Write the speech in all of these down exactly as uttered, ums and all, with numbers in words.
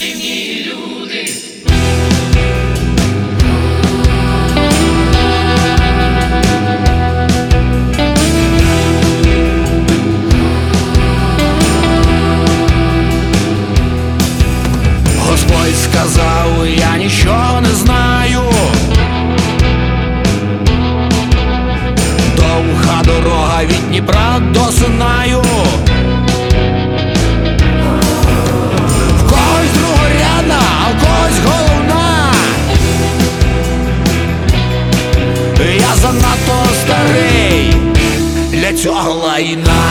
Дивні люди. Господь сказав, я нічого не знаю. Довга дорога від Дніпра до Синаю. В когось другорядна, а в когось головна. Я занадто старий для цього лайна.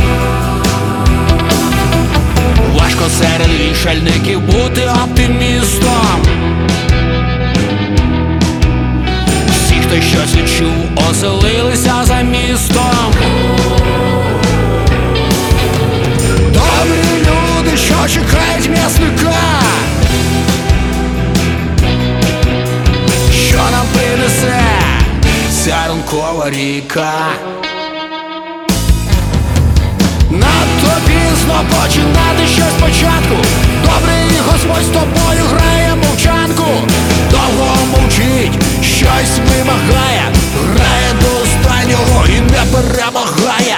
Важко серед вішальників бути оптимістом. Всі, хто щось відчув, оселилися за містом. Добрі люди, що чекають м'ясника, що нам принесе ця ранкова ріка. Надто пізно починати щось спочатку. Добрий Господь з тобою грає мовчанку. Довго мовчить, щось вимагає, грає до останнього і не перемагає.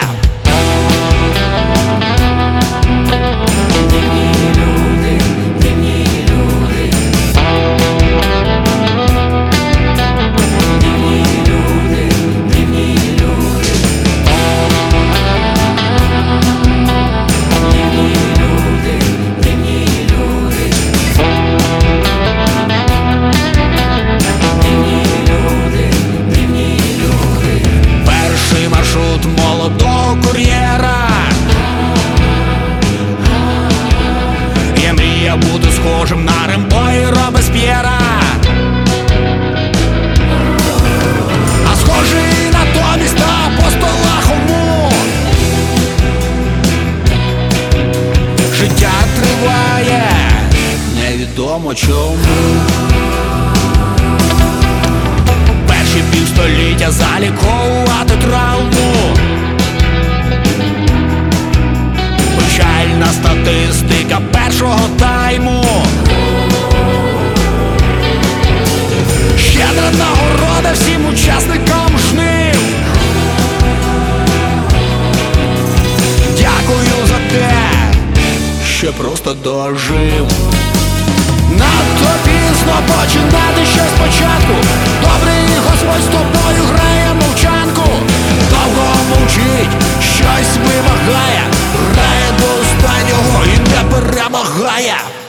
Дивні люди, дивні люди. Дивні люди, дивні люди. Перший маршрут молодого кур'єра. Я мріяв бути схожим на Рембо і Робесп'єра, а схожий натомість на апостола Хому. Життя триває, невідомо чому. Перші півстоліття заліковувати травму. Печальна статистика першого тайму. Щедра нагорода всім учасникам жнив. Дякую за те, що просто дожив. Надто пізно починати щось спочатку. Добрий Господь з тобою грає мовчанку. Довго мовчить, щось вимагає, грає до останнього і не перемагає.